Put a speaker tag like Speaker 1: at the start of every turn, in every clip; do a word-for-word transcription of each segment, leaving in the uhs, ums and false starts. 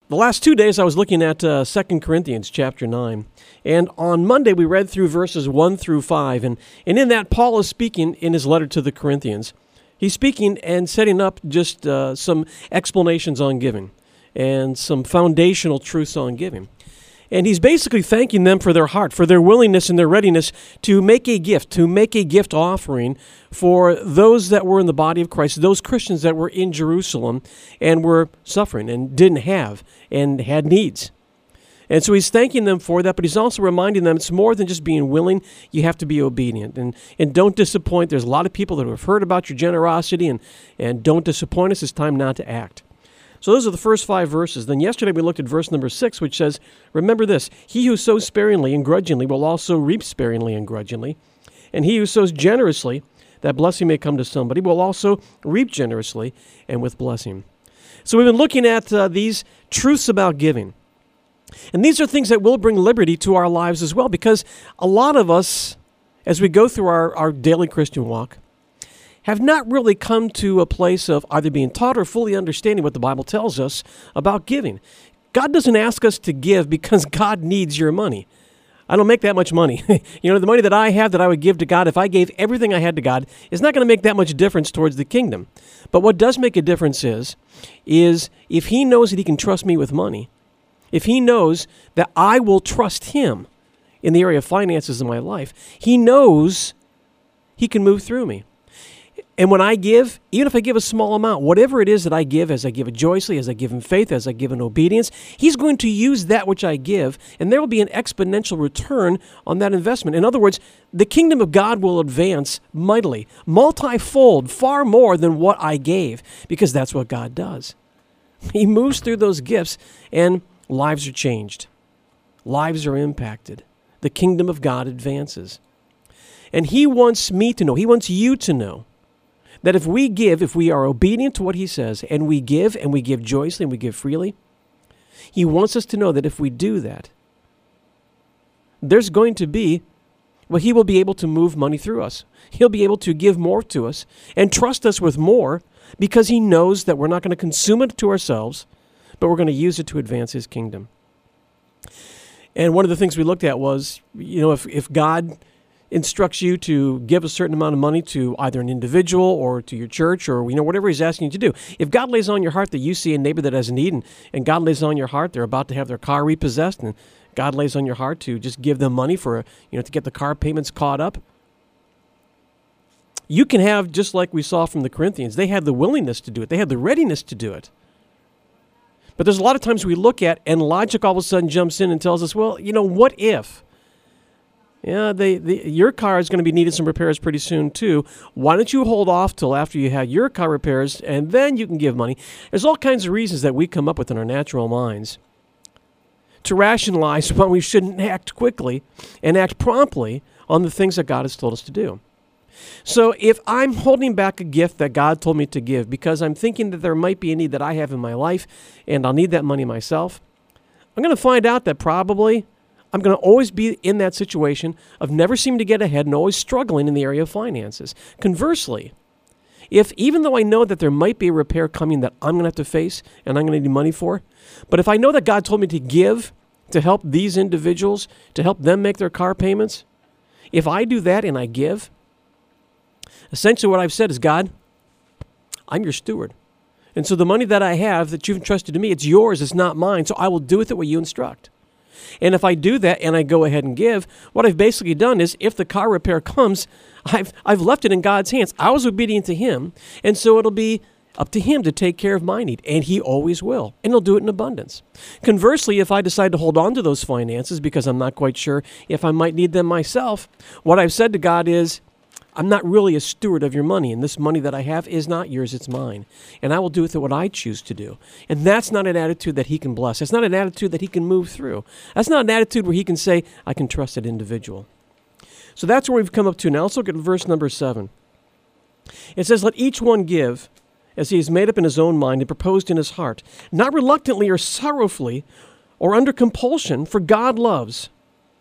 Speaker 1: The last two days I was looking at uh, Second Corinthians chapter nine. And on Monday we read through verses one through five. And, and in that, Paul is speaking in his letter to the Corinthians. He's speaking and setting up just uh, some explanations on giving and some foundational truths on giving. And he's basically thanking them for their heart, for their willingness and their readiness to make a gift, to make a gift offering for those that were in the body of Christ, those Christians that were in Jerusalem and were suffering and didn't have and had needs. And so he's thanking them for that, but he's also reminding them it's more than just being willing. You have to be obedient. And and don't disappoint. There's a lot of people that have heard about your generosity, and, and don't disappoint us. It's time not to act. So those are the first five verses. Then yesterday we looked at verse number six, which says, remember this, he who sows sparingly and grudgingly will also reap sparingly and grudgingly. And he who sows generously, that blessing may come to somebody, will also reap generously and with blessing. So we've been looking at uh, these truths about giving. And these are things that will bring liberty to our lives as well, because a lot of us, as we go through our, our daily Christian walk, have not really come to a place of either being taught or fully understanding what the Bible tells us about giving. God doesn't ask us to give because God needs your money. I don't make that much money. You know, the money that I have that I would give to God, if I gave everything I had to God, is not going to make that much difference towards the kingdom. But what does make a difference is, is if he knows that he can trust me with money, if he knows that I will trust him in the area of finances in my life, he knows he can move through me. And when I give, even if I give a small amount, whatever it is that I give, as I give it joyously, as I give in faith, as I give in obedience, he's going to use that which I give, and there will be an exponential return on that investment. In other words, the kingdom of God will advance mightily, multifold, far more than what I gave, because that's what God does. He moves through those gifts, and lives are changed. Lives are impacted. The kingdom of God advances. And he wants me to know, he wants you to know, that if we give, if we are obedient to what he says, and we give, and we give joyously, and we give freely, he wants us to know that if we do that, there's going to be, well, he will be able to move money through us. He'll be able to give more to us and trust us with more because he knows that we're not going to consume it to ourselves, but we're going to use it to advance his kingdom. And one of the things we looked at was, you know, if, if God instructs you to give a certain amount of money to either an individual or to your church or, you know, whatever he's asking you to do. If God lays on your heart that you see a neighbor that has a need, and, and God lays on your heart they're about to have their car repossessed, and God lays on your heart to just give them money for, you know, to get the car payments caught up, you can have, just like we saw from the Corinthians, they had the willingness to do it. They had the readiness to do it. But there's a lot of times we look at, and logic all of a sudden jumps in and tells us, well, you know, what if? Yeah, they, they, your car is going to be needing some repairs pretty soon, too. Why don't you hold off till after you have your car repairs, and then you can give money? There's all kinds of reasons that we come up with in our natural minds to rationalize why we shouldn't act quickly and act promptly on the things that God has told us to do. So if I'm holding back a gift that God told me to give because I'm thinking that there might be a need that I have in my life, and I'll need that money myself, I'm going to find out that probably I'm going to always be in that situation of never seeming to get ahead and always struggling in the area of finances. Conversely, if even though I know that there might be a repair coming that I'm going to have to face and I'm going to need money for, but if I know that God told me to give to help these individuals, to help them make their car payments, if I do that and I give, essentially what I've said is, God, I'm your steward. And so the money that I have that you've entrusted to me, it's yours, it's not mine, so I will do with it what you instruct. And if I do that and I go ahead and give, what I've basically done is if the car repair comes, I've I've left it in God's hands. I was obedient to him, and so it'll be up to him to take care of my need, and he always will, and he'll do it in abundance. Conversely, if I decide to hold on to those finances because I'm not quite sure if I might need them myself, what I've said to God is, I'm not really a steward of your money, and this money that I have is not yours, it's mine. And I will do with it what I choose to do. And that's not an attitude that he can bless. That's not an attitude that he can move through. That's not an attitude where he can say, I can trust that individual. So that's where we've come up to. Now let's look at verse number seven. It says, let each one give as he has made up in his own mind and proposed in his heart, not reluctantly or sorrowfully or under compulsion, for God loves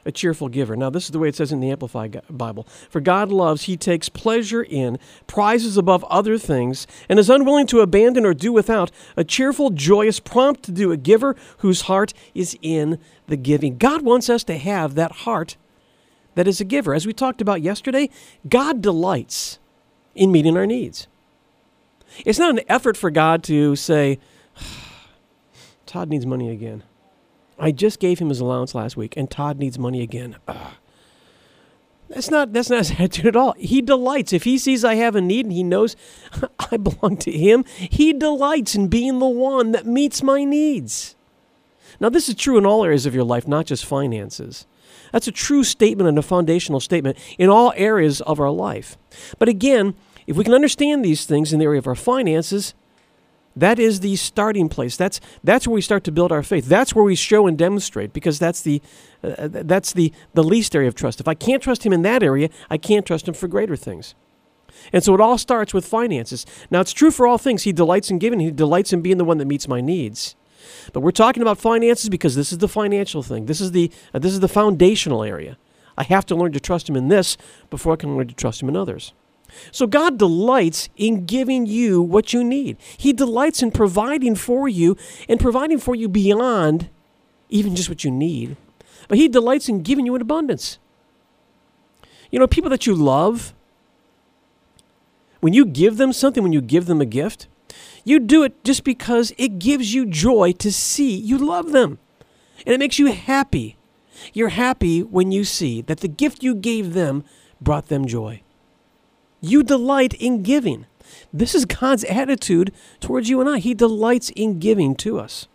Speaker 1: a cheerful giver. Now, this is the way it says in the Amplified Bible. For God loves, he takes pleasure in, prizes above other things, and is unwilling to abandon or do without a cheerful, joyous, prompt to do, a giver whose heart is in the giving. God wants us to have that heart that is a giver. As we talked about yesterday, God delights in meeting our needs. It's not an effort for God to say, Todd needs money again. I just gave him his allowance last week, and Todd needs money again. Ugh. That's not that's not his attitude at all. He delights. If he sees I have a need and he knows I belong to him, he delights in being the one that meets my needs. Now, this is true in all areas of your life, not just finances. That's a true statement and a foundational statement in all areas of our life. But again, if we can understand these things in the area of our finances, that is the starting place. That's that's where we start to build our faith. That's where we show and demonstrate, because that's the uh, that's the the least area of trust. If I can't trust him in that area, I can't trust him for greater things. And so it all starts with finances. Now, it's true for all things. He delights in giving. He delights in being the one that meets my needs. But we're talking about finances because this is the financial thing. This is the uh, this is the foundational area. I have to learn to trust him in this before I can learn to trust him in others. So God delights in giving you what you need. He delights in providing for you and providing for you beyond even just what you need. But he delights in giving you in abundance. You know, people that you love, when you give them something, when you give them a gift, you do it just because it gives you joy to see you love them. And it makes you happy. You're happy when you see that the gift you gave them brought them joy. You delight in giving. This is God's attitude towards you and I. He delights in giving to us.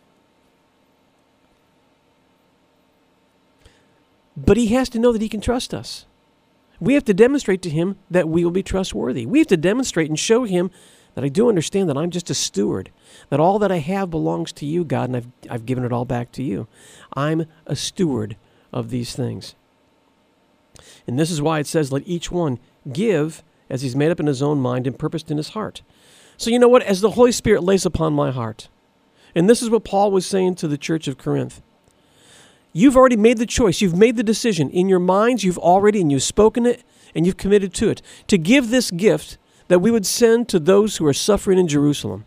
Speaker 1: But he has to know that he can trust us. We have to demonstrate to him that we will be trustworthy. We have to demonstrate and show him that I do understand that I'm just a steward, that all that I have belongs to you, God, and I've, I've given it all back to you. I'm a steward of these things. And this is why it says, let each one give as he's made up in his own mind and purposed in his heart. So you know what? As the Holy Spirit lays upon my heart, and this is what Paul was saying to the church of Corinth, you've already made the choice. You've made the decision. In your minds, you've already, and you've spoken it, and you've committed to it, to give this gift that we would send to those who are suffering in Jerusalem.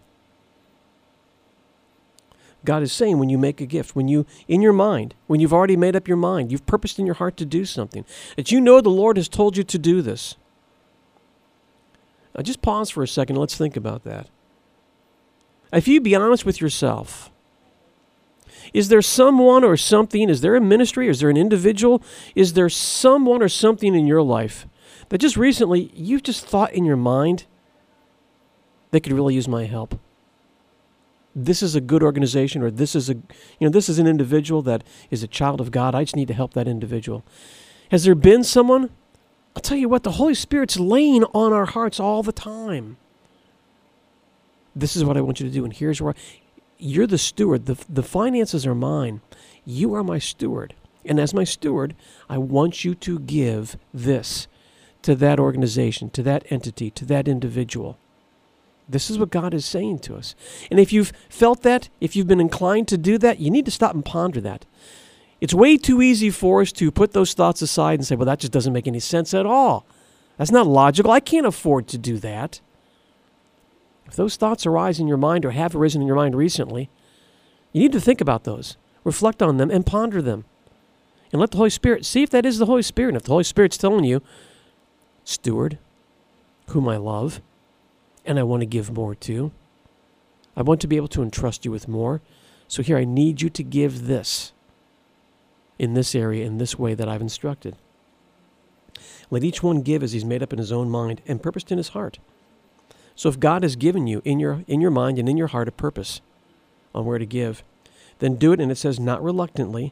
Speaker 1: God is saying when you make a gift, when you, in your mind, when you've already made up your mind, you've purposed in your heart to do something, that you know the Lord has told you to do this. Now just pause for a second and let's think about that. If you be honest with yourself, is there someone or something, is there a ministry, is there an individual, is there someone or something in your life that just recently you've just thought in your mind they could really use my help? This is a good organization, or this is a, you know, this is an individual that is a child of God. I just need to help that individual. Has there been someone? I'll tell you what, the Holy Spirit's laying on our hearts all the time. This is what I want you to do, and here's where I, you're the steward. The, the finances are mine. You are my steward. And as my steward, I want you to give this to that organization, to that entity, to that individual. This is what God is saying to us. And if you've felt that, if you've been inclined to do that, you need to stop and ponder that. It's way too easy for us to put those thoughts aside and say, well, that just doesn't make any sense at all. That's not logical. I can't afford to do that. If those thoughts arise in your mind or have arisen in your mind recently, you need to think about those, reflect on them, and ponder them. And let the Holy Spirit, see if that is the Holy Spirit. And if the Holy Spirit's telling you, steward, whom I love, and I want to give more to. I want to be able to entrust you with more. So here I need you to give this in this area, in this way that I've instructed. Let each one give as he's made up in his own mind and purposed in his heart. So if God has given you in your in your mind and in your heart a purpose on where to give, then do it, and it says not reluctantly.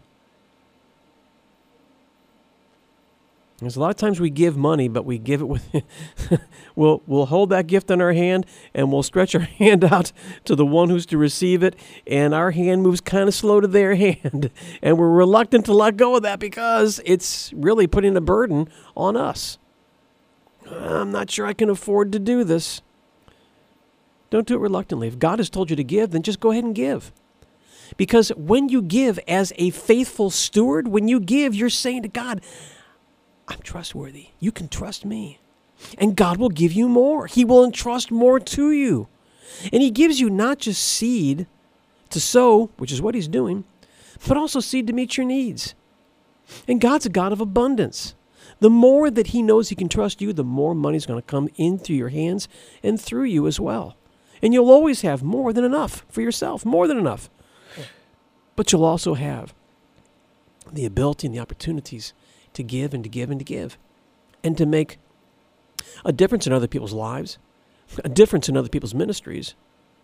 Speaker 1: There's a lot of times we give money, but we give it with, we'll, we'll hold that gift in our hand, and we'll stretch our hand out to the one who's to receive it, and our hand moves kind of slow to their hand, and we're reluctant to let go of that because it's really putting a burden on us. I'm not sure I can afford to do this. Don't do it reluctantly. If God has told you to give, then just go ahead and give. Because when you give as a faithful steward, when you give, you're saying to God, I'm trustworthy. You can trust me. And God will give you more. He will entrust more to you. And he gives you not just seed to sow, which is what he's doing, but also seed to meet your needs. And God's a God of abundance. The more that he knows he can trust you, the more money's going to come into your hands and through you as well. And you'll always have more than enough for yourself, more than enough. But you'll also have the ability and the opportunities to give and to give and to give and to make a difference in other people's lives, a difference in other people's ministries,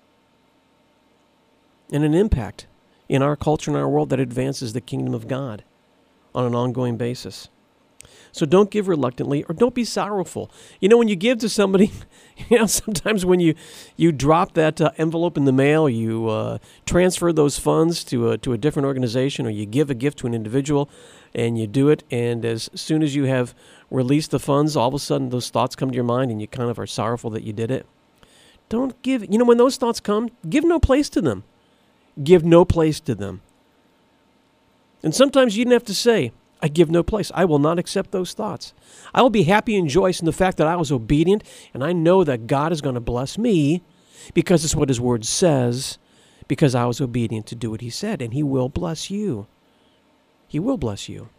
Speaker 1: and an impact in our culture and our world that advances the kingdom of God on an ongoing basis. So don't give reluctantly or don't be sorrowful. You know, when you give to somebody, you know, sometimes when you, you drop that uh, envelope in the mail, you uh, transfer those funds to a, to a different organization, or you give a gift to an individual and you do it, and as soon as you have released the funds, all of a sudden those thoughts come to your mind and you kind of are sorrowful that you did it. Don't give, you know, when those thoughts come, give no place to them. Give no place to them. And sometimes you didn't have to say, I give no place. I will not accept those thoughts. I will be happy and joyous in the fact that I was obedient, and I know that God is going to bless me because it's what his word says, because I was obedient to do what he said, and he will bless you. He will bless you.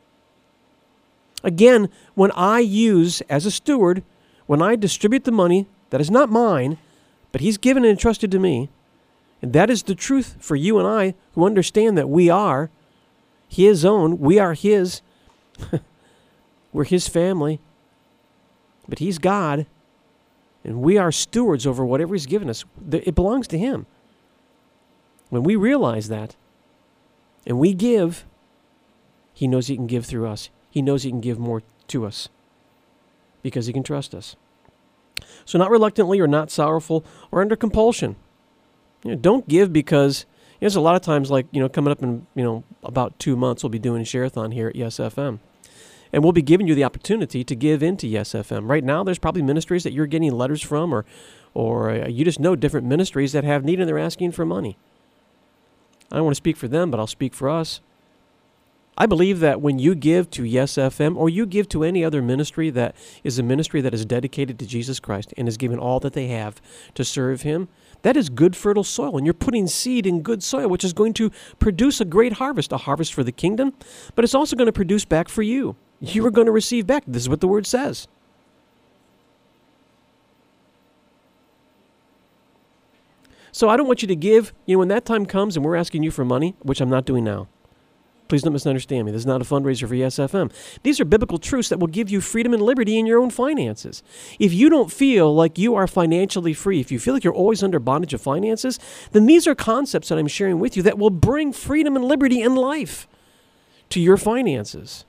Speaker 1: Again, when I use, as a steward, when I distribute the money that is not mine, but he's given and entrusted to me, and that is the truth for you and I who understand that we are his own, we are his, we're his family, but he's God, and we are stewards over whatever he's given us. It belongs to him. When we realize that, and we give, he knows he can give through us. He knows he can give more to us because he can trust us. So not reluctantly or not sorrowful or under compulsion. You know, don't give because there's a lot of times, like, you know, coming up in, you know, about two months, we'll be doing a share-a-thon here at Yes F M. And we'll be giving you the opportunity to give into Yes F M. Right now, there's probably ministries that you're getting letters from, or or uh, you just know different ministries that have need and they're asking for money. I don't want to speak for them, but I'll speak for us. I believe that when you give to Yes F M, or you give to any other ministry that is a ministry that is dedicated to Jesus Christ and is given all that they have to serve him, that is good fertile soil, and you're putting seed in good soil, which is going to produce a great harvest, a harvest for the kingdom, but it's also going to produce back for you. You are going to receive back. This is what the word says. So I don't want you to give, you know, when that time comes and we're asking you for money, which I'm not doing now. Please don't misunderstand me. This is not a fundraiser for Yes F M. These are biblical truths that will give you freedom and liberty in your own finances. If you don't feel like you are financially free, if you feel like you're always under bondage of finances, then these are concepts that I'm sharing with you that will bring freedom and liberty in life to your finances.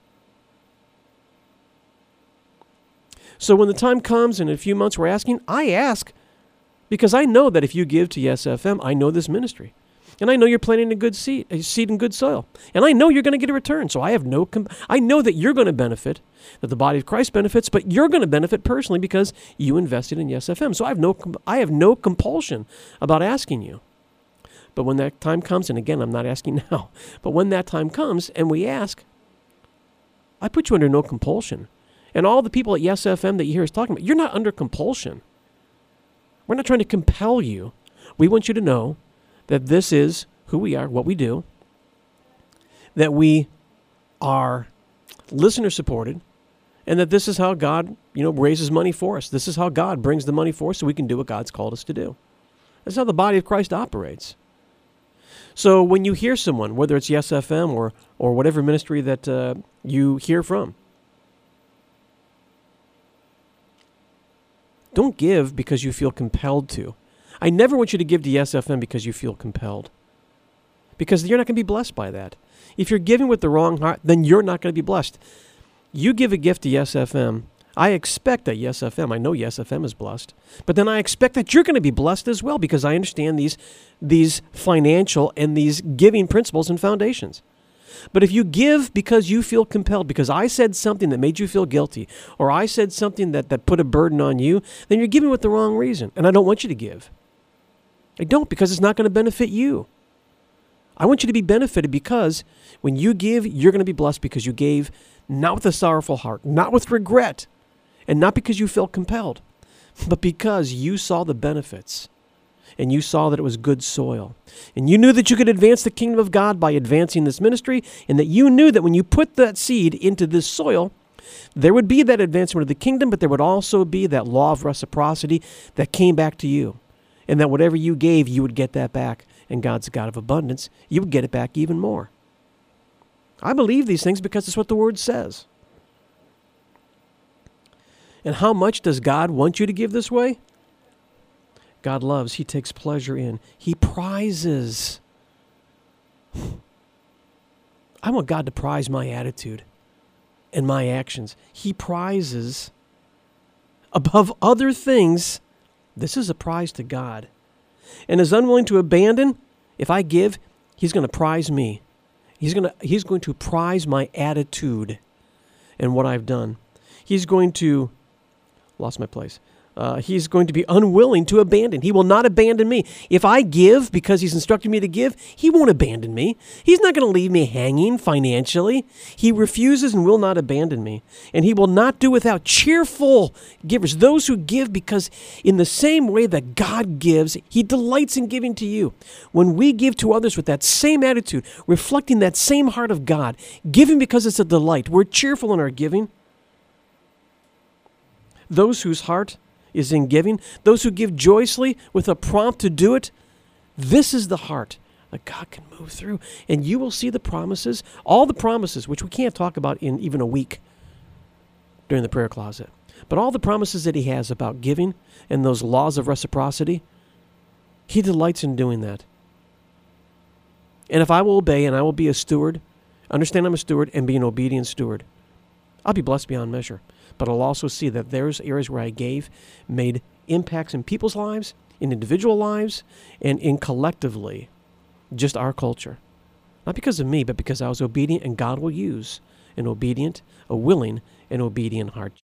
Speaker 1: So when the time comes in a few months we're asking, I ask because I know that if you give to Yes F M, I know this ministry. And I know you're planting a good seed, a seed in good soil. And I know you're going to get a return. So I have no, com- I know that you're going to benefit, that the body of Christ benefits, but you're going to benefit personally because you invested in Yes F M. So I have no, com- I have no compulsion about asking you. But when that time comes, and again, I'm not asking now, but when that time comes and we ask, I put you under no compulsion. And all the people at Yes F M that you hear us talking about, you're not under compulsion. We're not trying to compel you. We want you to know that this is who we are, what we do, that we are listener-supported, and that this is how God, you know, raises money for us. This is how God brings the money for us so we can do what God's called us to do. That's how the body of Christ operates. So when you hear someone, whether it's Yes F M or, or whatever ministry that uh, you hear from, don't give because you feel compelled to. I never want you to give to Yes F M because you feel compelled, because you're not going to be blessed by that. If you're giving with the wrong heart, then you're not going to be blessed. You give a gift to Yes F M, I expect that Yes F M, I know Yes F M is blessed, but then I expect that you're going to be blessed as well because I understand these, these financial and these giving principles and foundations. But if you give because you feel compelled, because I said something that made you feel guilty, or I said something that, that put a burden on you, then you're giving with the wrong reason, and I don't want you to give. I don't, because it's not going to benefit you. I want you to be benefited because when you give, you're going to be blessed because you gave not with a sorrowful heart, not with regret, and not because you felt compelled, but because you saw the benefits and you saw that it was good soil. And you knew that you could advance the kingdom of God by advancing this ministry, and that you knew that when you put that seed into this soil, there would be that advancement of the kingdom, but there would also be that law of reciprocity that came back to you. And that whatever you gave, you would get that back. And God's a God of abundance. You would get it back even more. I believe these things because it's what the Word says. And how much does God want you to give this way? God loves, He takes pleasure in, He prizes. I want God to prize my attitude and my actions. He prizes above other things. This is a prize to God. And is unwilling to abandon, if I give, He's going to prize me. He's going to, he's going to prize my attitude and what I've done. He's going to, lost my place. Uh, he's going to be unwilling to abandon. He will not abandon me. If I give because He's instructed me to give, He won't abandon me. He's not going to leave me hanging financially. He refuses and will not abandon me. And He will not do without cheerful givers, those who give because in the same way that God gives, He delights in giving to you. When we give to others with that same attitude, reflecting that same heart of God, giving because it's a delight, we're cheerful in our giving. Those whose heart is in giving, those who give joyously with a prompt to do it, this is the heart that God can move through. And you will see the promises, all the promises, which we can't talk about in even a week during the prayer closet, but all the promises that He has about giving and those laws of reciprocity, He delights in doing that. And if I will obey and I will be a steward, understand I'm a steward and be an obedient steward, I'll be blessed beyond measure. But I'll also see that there's areas where I gave, made impacts in people's lives, in individual lives, and in collectively, just our culture. Not because of me, but because I was obedient, and God will use an obedient, a willing, and obedient heart.